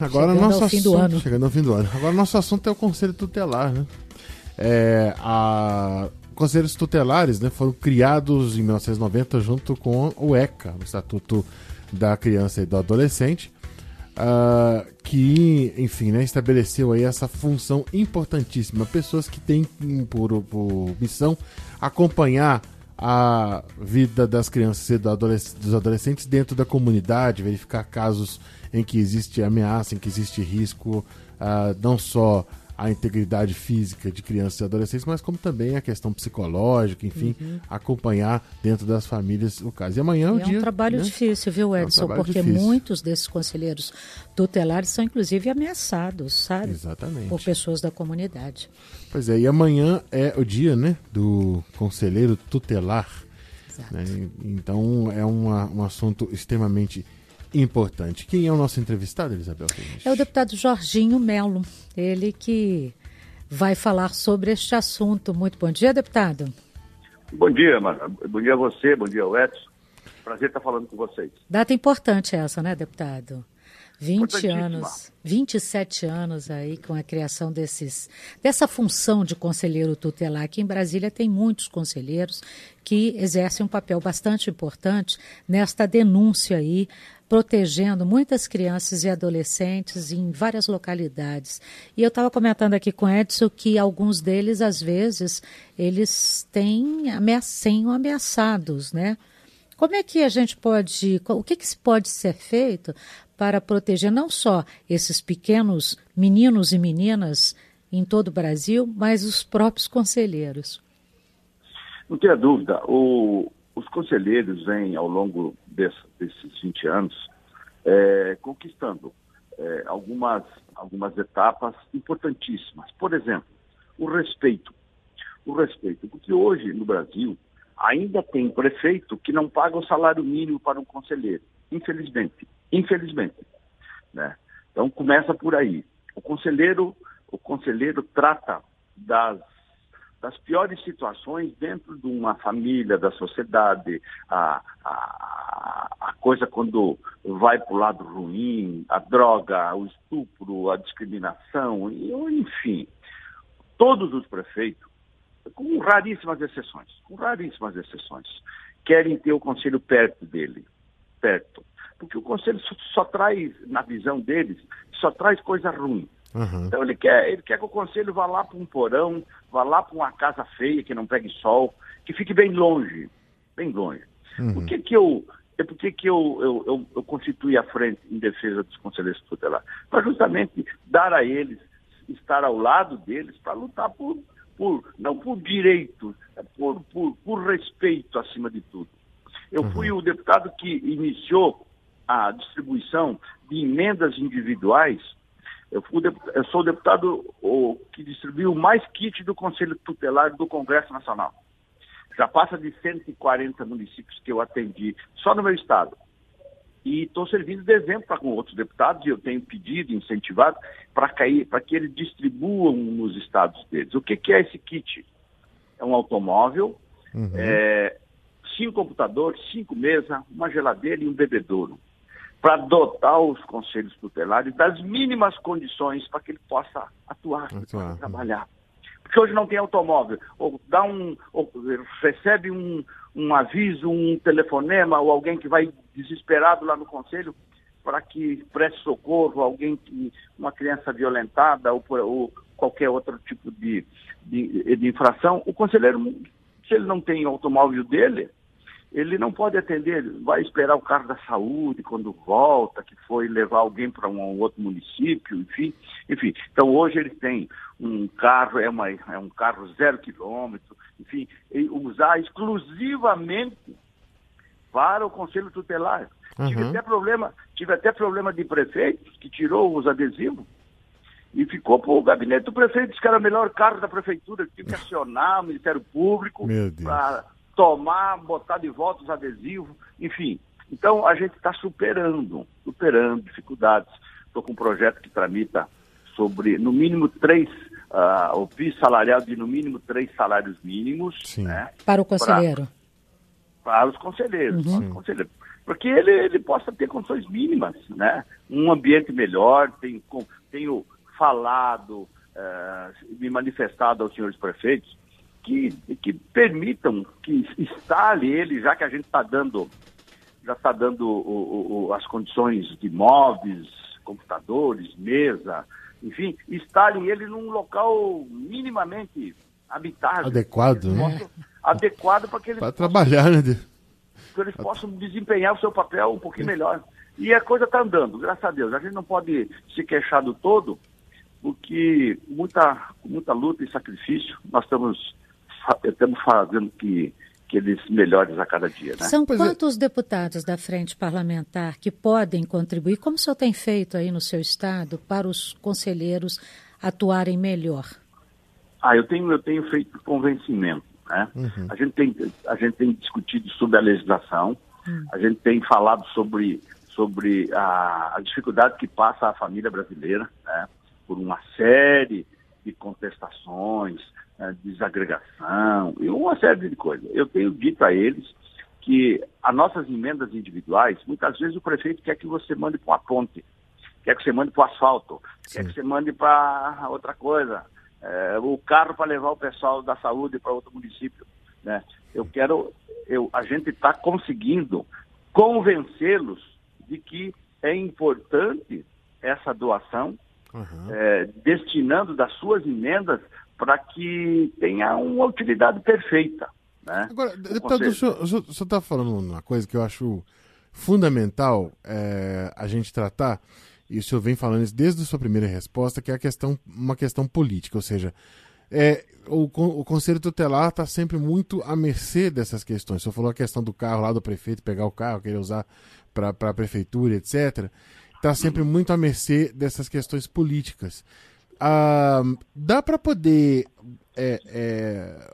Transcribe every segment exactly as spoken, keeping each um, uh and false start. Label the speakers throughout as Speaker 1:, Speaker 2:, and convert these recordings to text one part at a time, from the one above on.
Speaker 1: Agora
Speaker 2: chegando
Speaker 1: nosso
Speaker 2: ao fim
Speaker 1: assunto,
Speaker 2: do ano.
Speaker 1: Chegando ao fim do ano. Agora nosso assunto é o Conselho Tutelar, né? É, a... Conselhos tutelares, né, foram criados em mil novecentos e noventa junto com o ECA, o Estatuto da Criança e do Adolescente, uh, que, enfim, né, estabeleceu aí essa função importantíssima. Pessoas que têm por, por missão acompanhar a vida das crianças e dos adolescentes dentro da comunidade, verificar casos em que existe ameaça, em que existe risco, uh, não só a integridade física de crianças e adolescentes, mas como também a questão psicológica, enfim, uhum. acompanhar dentro das famílias o caso. E amanhã é o
Speaker 2: e
Speaker 1: dia...
Speaker 2: É um trabalho né? difícil, viu, Edson? É um porque difícil. Muitos desses conselheiros tutelares são, inclusive, ameaçados, sabe?
Speaker 1: Exatamente.
Speaker 2: Por pessoas da comunidade.
Speaker 1: Pois é, e amanhã é o dia, né, do conselheiro tutelar.
Speaker 2: Exato.
Speaker 1: Né? Então, é uma, um assunto extremamente importante. Quem é o nosso entrevistado, Elisabel?
Speaker 2: É o deputado Jorginho Melo, ele que vai falar sobre este assunto. Muito bom dia, deputado.
Speaker 3: Bom dia, Mara. Bom dia a você, bom dia ao Edson. Prazer estar falando com vocês.
Speaker 2: Data importante essa, né, deputado? vinte anos, vinte e sete anos aí com a criação desses, dessa função de conselheiro tutelar. Aqui em Brasília tem muitos conselheiros que exercem um papel bastante importante nesta denúncia aí, protegendo muitas crianças e adolescentes em várias localidades. E eu estava comentando aqui com o Edson que alguns deles, às vezes, eles têm ameaçam ameaçados, né? Como é que a gente pode, o que, que se pode ser feito para proteger não só esses pequenos meninos e meninas em todo o Brasil, mas os próprios conselheiros?
Speaker 3: Não tenha dúvida, o, os conselheiros vêm ao longo desse, desses vinte anos é, conquistando é, algumas, algumas etapas importantíssimas. Por exemplo, o respeito. O respeito, porque hoje no Brasil ainda tem prefeito que não paga o salário mínimo para um conselheiro, infelizmente. Infelizmente. Né? Então começa por aí. O conselheiro, o conselheiro trata das, das piores situações dentro de uma família, da sociedade, a, a, a coisa quando vai para o lado ruim, a droga, o estupro, a discriminação, enfim. Todos os prefeitos, com raríssimas exceções, com raríssimas exceções, querem ter o conselho perto dele, perto. Porque o conselho só, só traz, na visão deles, só traz coisa ruim. Uhum. Então ele quer, ele quer que o conselho vá lá para um porão, vá lá para uma casa feia, que não pegue sol, que fique bem longe, bem longe. Uhum. Por que que eu, é por que que eu, eu, eu, eu constituí a frente em defesa dos conselheiros tutelares? Para justamente dar a eles, estar ao lado deles, para lutar por, por, não por direito, por, por, por respeito acima de tudo. Eu uhum. fui o deputado que iniciou a distribuição de emendas individuais. Eu, fui deputado, eu sou o deputado o, que distribuiu mais kit do Conselho Tutelar do Congresso Nacional. Já passa de cento e quarenta municípios que eu atendi só no meu estado. E estou servindo de exemplo para com outros deputados, e eu tenho pedido, incentivado, para que eles distribuam nos estados deles. O que, que é esse kit? É um automóvel, uhum. é, cinco computadores, cinco mesas, uma geladeira e um bebedouro, para dotar os conselhos tutelares das mínimas condições para que ele possa atuar, atuar. trabalhar. Porque hoje não tem automóvel, ou dá um, ou recebe um, um aviso, um telefonema, ou alguém que vai desesperado lá no conselho para que preste socorro, alguém que, uma criança violentada, ou, ou qualquer outro tipo de, de, de infração. O conselheiro, se ele não tem automóvel dele, ele não pode atender, vai esperar o carro da saúde quando volta, que foi levar alguém para um outro município, enfim. enfim. Então hoje eles têm um carro, é, uma, é um carro zero quilômetro, enfim, usar exclusivamente para o Conselho Tutelar. Uhum. Tive até problema, tive até problema de prefeito que tirou os adesivos e ficou para o gabinete do prefeito, disse que era o melhor carro da prefeitura, tive que acionar o Ministério Público para tomar, botar de volta os adesivos, enfim. Então, a gente está superando, superando dificuldades. Estou com um projeto que tramita sobre, no mínimo, três, uh, o piso salarial de, no mínimo, três salários mínimos.
Speaker 2: Sim. Né, para o conselheiro.
Speaker 3: Para, para os conselheiros.
Speaker 2: Uhum.
Speaker 3: Para os conselheiros. para que ele, ele possa ter condições mínimas, né? Um ambiente melhor. Tenho, tenho falado, uh, me manifestado aos senhores prefeitos que, que permitam que instale ele, já que a gente está dando, já está dando o, o, as condições de móveis, computadores, mesa, enfim, instalem ele num local minimamente habitável.
Speaker 1: Adequado, né?
Speaker 3: Possam, adequado para que eles
Speaker 1: para trabalhar, né?
Speaker 3: Que eles possam desempenhar o seu papel um pouquinho melhor. E a coisa está andando, graças a Deus. A gente não pode se queixar do todo, porque muita, muita luta e sacrifício nós estamos, estamos fazendo que, que eles melhores a cada dia. Né?
Speaker 2: São
Speaker 1: Pois
Speaker 2: quantos é... deputados da frente parlamentar que podem contribuir? Como o senhor tem feito aí no seu estado para os conselheiros atuarem melhor?
Speaker 3: Ah, eu tenho, eu tenho feito convencimento. Né? Uhum. A gente tem, a gente tem discutido sobre a legislação, uhum. a gente tem falado sobre, sobre a, a dificuldade que passa a família brasileira, né? Por uma série de contestações, né? Desagregação e uma série de coisas. Eu tenho dito a eles que as nossas emendas individuais, muitas vezes o prefeito quer que você mande para uma ponte, quer que você mande para o asfalto, Sim. quer que você mande para outra coisa. É, o carro para levar o pessoal da saúde para outro município, né? Eu quero, eu, a gente está conseguindo convencê-los de que é importante essa doação, uhum. é, destinando das suas emendas para que tenha uma utilidade perfeita, né?
Speaker 1: Agora, deputado, o senhor está falando uma coisa que eu acho fundamental é, a gente tratar. E o senhor vem falando isso desde a sua primeira resposta, que é a questão, uma questão política, ou seja, é, o, o Conselho Tutelar está sempre muito à mercê dessas questões. O senhor falou a questão do carro lá do prefeito, pegar o carro, querer usar para a prefeitura, etcétera. Está sempre muito à mercê dessas questões políticas. Ah, dá para poder é, é,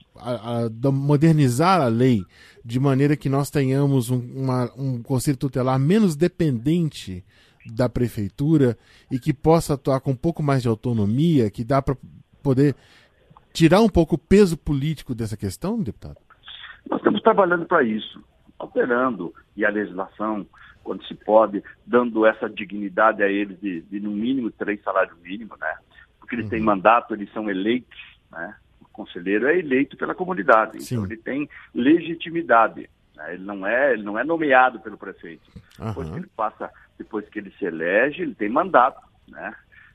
Speaker 1: a, a, modernizar a lei de maneira que nós tenhamos um, uma, um Conselho Tutelar menos dependente da prefeitura e que possa atuar com um pouco mais de autonomia, que dá para poder tirar um pouco o peso político dessa questão, deputado?
Speaker 3: Nós estamos trabalhando para isso, alterando e a legislação, quando se pode, dando essa dignidade a eles de, de no mínimo três salários mínimos, né? Porque eles uhum. têm mandato, eles são eleitos, né? O conselheiro é eleito pela comunidade, Sim. então ele tem legitimidade. Ele não é, ele não é nomeado pelo prefeito. Uhum. Depois que ele passa, depois que ele se elege, ele tem mandato, né?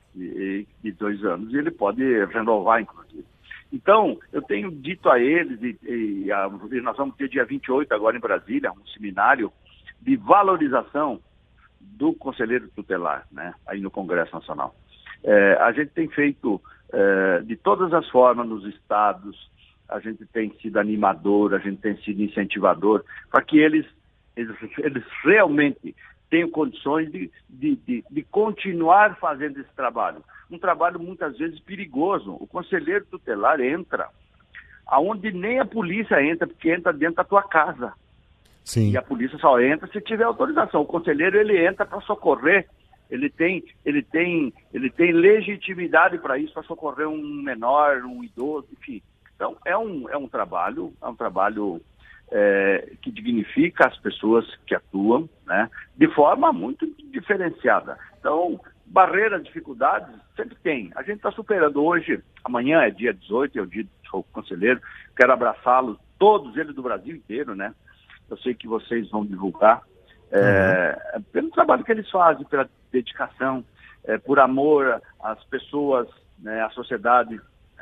Speaker 3: De, de dois anos e ele pode renovar, inclusive. Então, eu tenho dito a eles, e, e, a, e nós vamos ter dia vinte e oito agora em Brasília, um seminário de valorização do conselheiro tutelar, né? Aí no Congresso Nacional. É, a gente tem feito é, de todas as formas nos estados. A gente tem sido animador, a gente tem sido incentivador, para que eles, eles, eles realmente tenham condições de, de, de, de continuar fazendo esse trabalho. Um trabalho muitas vezes perigoso. O conselheiro tutelar entra aonde nem a polícia entra, porque entra dentro da tua casa.
Speaker 1: Sim.
Speaker 3: E a polícia só entra se tiver autorização. O conselheiro, ele entra para socorrer, ele tem, ele tem, ele tem legitimidade para isso, para socorrer um menor, um idoso, enfim. Então, é um, é um trabalho, é um trabalho é, que dignifica as pessoas que atuam, né, de forma muito diferenciada. Então, barreiras, dificuldades, sempre tem. A gente está superando hoje, amanhã é dia dezoito, é o dia do conselheiro, quero abraçá-los, todos eles do Brasil inteiro, né? Eu sei que vocês vão divulgar, é, uhum. pelo trabalho que eles fazem, pela dedicação, é, por amor às pessoas, né, à sociedade.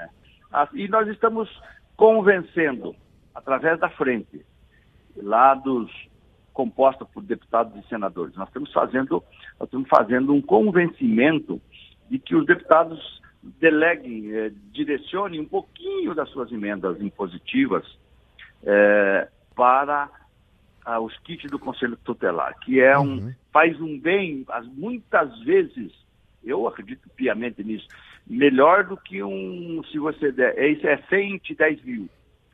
Speaker 3: E nós estamos convencendo, através da frente, lá dos composta por deputados e senadores, nós estamos fazendo, nós estamos fazendo um convencimento de que os deputados deleguem, eh, direcionem um pouquinho das suas emendas impositivas eh, para ah, os kits do Conselho Tutelar, que é um, uhum. faz um bem, as, muitas vezes, eu acredito piamente nisso, melhor do que um, se você der, isso é cento e dez mil,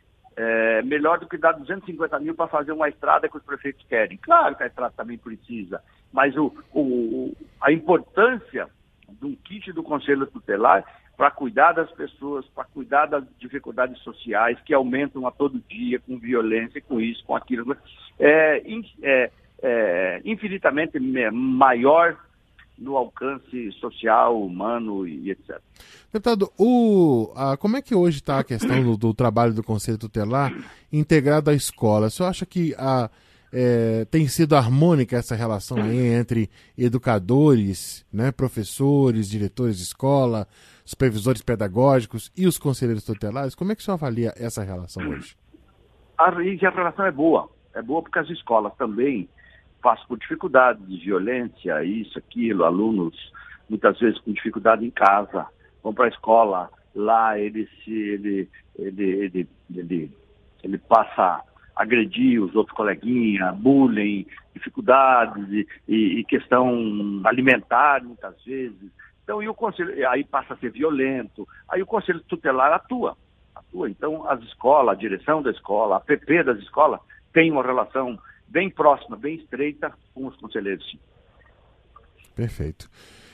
Speaker 3: é, melhor do que dar duzentos e cinquenta mil para fazer uma estrada que os prefeitos querem. Claro que a estrada também precisa, mas o, o, a importância de um kit do Conselho Tutelar para cuidar das pessoas, para cuidar das dificuldades sociais que aumentam a todo dia com violência, com isso, com aquilo, é, é, é, infinitamente maior no alcance social, humano e etcétera.
Speaker 1: Deputado, o, a, como é que hoje está a questão do, do trabalho do Conselho Tutelar integrado à escola? O senhor acha que a, é, tem sido harmônica essa relação aí entre educadores, né, professores, diretores de escola, supervisores pedagógicos e os conselheiros tutelares? Como é que o senhor avalia essa relação hoje?
Speaker 3: A, a relação é boa. É boa porque as escolas também passam por dificuldades de violência, isso, aquilo, alunos muitas vezes com dificuldade em casa, vão para a escola, lá ele, se, ele, ele, ele, ele, ele passa a agredir os outros coleguinhas, bullying, dificuldades e, e, e questão alimentar muitas vezes. Então, e o conselho, aí passa a ser violento, aí o conselho tutelar atua, atua. Então, as escolas, a direção da escola, a P P das escolas, tem uma relação bem próxima, bem estreita com os conselheiros, sim.
Speaker 1: Perfeito.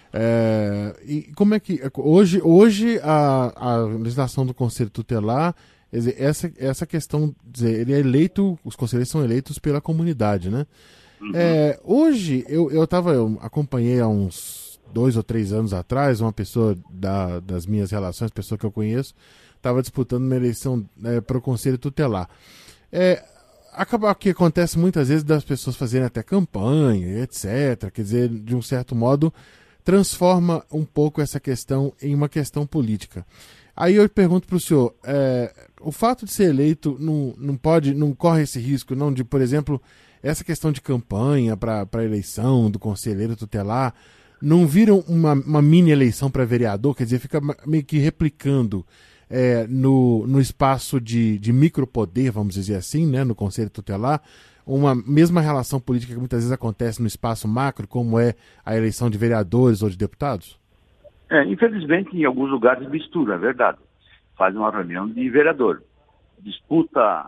Speaker 1: É, e como é que hoje, hoje a, a legislação do Conselho Tutelar, essa, essa questão, dizer, ele é eleito, os conselheiros são eleitos pela comunidade, né? Uhum. É, hoje eu, eu, tava, eu acompanhei há uns dois ou três anos atrás, uma pessoa da, das minhas relações, pessoa que eu conheço, estava disputando uma eleição é, para o Conselho Tutelar. É, acaba que acontece muitas vezes das pessoas fazerem até campanha, etcétera. Quer dizer, de um certo modo, transforma um pouco essa questão em uma questão política. Aí eu pergunto para o senhor, é, o fato de ser eleito não, não pode, não corre esse risco, não, de, por exemplo, essa questão de campanha para a eleição do conselheiro tutelar, não viram uma, uma mini eleição para vereador, quer dizer, fica meio que replicando É, no, no espaço de, de micropoder, vamos dizer assim, né, no Conselho Tutelar, uma mesma relação política que muitas vezes acontece no espaço macro, como é a eleição de vereadores ou de deputados?
Speaker 3: É, infelizmente, em alguns lugares mistura, é verdade. Faz uma reunião de vereador. Disputa,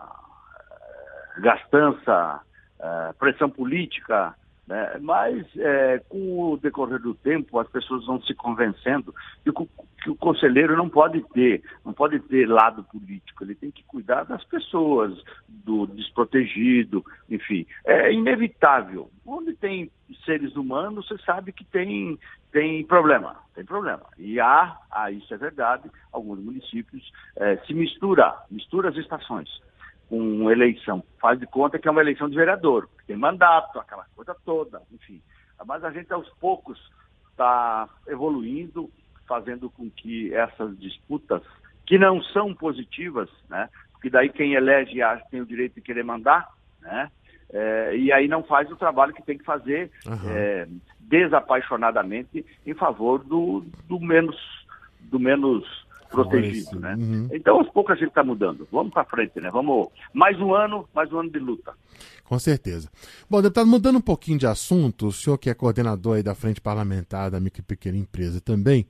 Speaker 3: gastança, pressão política, né? Mas é, com o decorrer do tempo as pessoas vão se convencendo que o, que o conselheiro não pode ter, não pode ter lado político, ele tem que cuidar das pessoas, do desprotegido, enfim. É inevitável. Onde tem seres humanos, você sabe que tem, tem problema, tem problema. E há, há, isso é verdade, alguns municípios é, se mistura, mistura as estações com eleição. Faz de conta que é uma eleição de vereador, tem mandato, aquela coisa toda, enfim. Mas a gente aos poucos está evoluindo, fazendo com que essas disputas, que não são positivas, né? Porque daí quem elege acha que tem o direito de querer mandar, né? É, e aí não faz o trabalho que tem que fazer uhum. é, desapaixonadamente em favor do, do menos, do menos protegido, né? Uhum. Então, aos poucos a gente está mudando. Vamos para frente, né? Vamos mais um ano, mais um ano de luta.
Speaker 1: Com certeza. Bom, deputado, mudando um pouquinho de assunto, o senhor que é coordenador aí da Frente Parlamentar da Micro e Pequena Empresa também,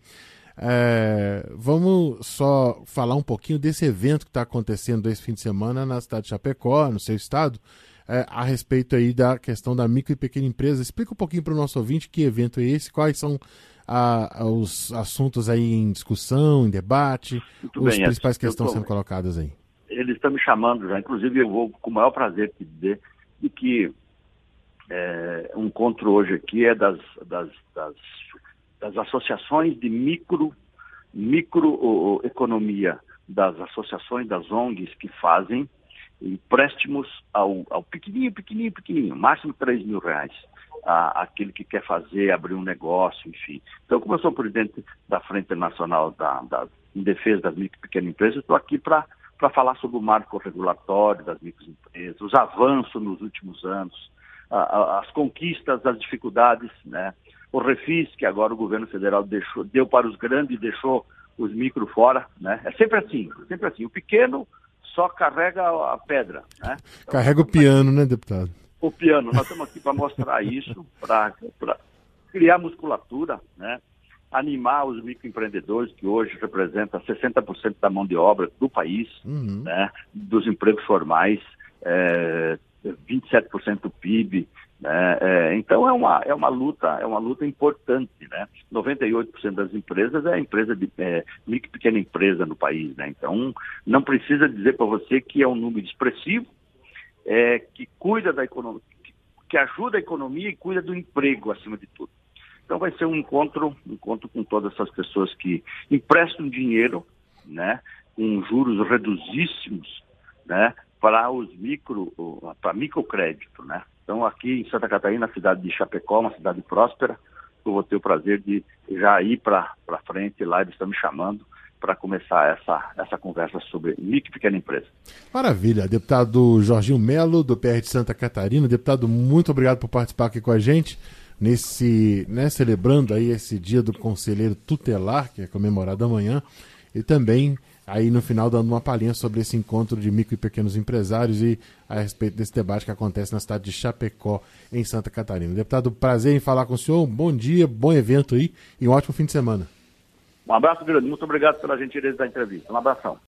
Speaker 1: é, vamos só falar um pouquinho desse evento que está acontecendo esse fim de semana na cidade de Chapecó, no seu estado, é, a respeito aí da questão da micro e pequena empresa. Explica um pouquinho para o nosso ouvinte que evento é esse, quais são a, os assuntos aí em discussão, em debate,
Speaker 3: Muito
Speaker 1: os
Speaker 3: bem,
Speaker 1: principais
Speaker 3: é,
Speaker 1: que estão
Speaker 3: tô,
Speaker 1: sendo colocadas aí.
Speaker 3: Eles estão me chamando já, inclusive eu vou com o maior prazer te dizer de que é, um encontro hoje aqui é das, das, das, das associações de micro, microeconomia, das associações das O N Gs que fazem empréstimos ao, ao pequenininho, pequenininho, pequenininho, máximo três mil reais. A, aquele que quer fazer, abrir um negócio, enfim. Então, como eu sou presidente da Frente Nacional da, da, em Defesa das Micro e Pequenas Empresas, estou aqui para falar sobre o marco regulatório das microempresas, os avanços nos últimos anos, a, a, as conquistas, as dificuldades, né? O refis que agora o governo federal deixou, deu para os grandes e deixou os micro fora, né? É sempre assim, sempre assim. O pequeno só carrega a pedra, né? Então,
Speaker 1: carrega o piano, né, deputado?
Speaker 3: O piano, nós estamos aqui para mostrar isso, para criar musculatura, né? Animar os microempreendedores, que hoje representam sessenta por cento da mão de obra do país, uhum. né? Dos empregos formais, é, vinte e sete por cento do P I B. Né? É, então é uma, é uma luta, é uma luta importante, né? noventa e oito por cento das empresas é empresa de é, micro e pequena empresa no país, né? Então não precisa dizer para você que é um número expressivo, é, que cuida da economia, que que ajuda a economia e cuida do emprego, acima de tudo. Então vai ser um encontro, um encontro com todas essas pessoas que emprestam dinheiro, né, com juros reduzíssimos, né, para os micro, para microcrédito, né. Então aqui em Santa Catarina, a cidade de Chapecó, uma cidade próspera, eu vou ter o prazer de já ir para frente lá, eles estão me chamando para começar essa, essa conversa sobre micro e pequena empresa.
Speaker 1: Maravilha. Deputado Jorginho Melo, do P R de Santa Catarina. Deputado, muito obrigado por participar aqui com a gente, nesse, né, celebrando aí esse dia do conselheiro tutelar, que é comemorado amanhã, e também aí no final dando uma palhinha sobre esse encontro de micro e pequenos empresários e a respeito desse debate que acontece na cidade de Chapecó, em Santa Catarina. Deputado, prazer em falar com o senhor, bom dia, bom evento aí e um ótimo fim de semana.
Speaker 3: Um abraço grande, muito obrigado pela gentileza da entrevista. Um abração.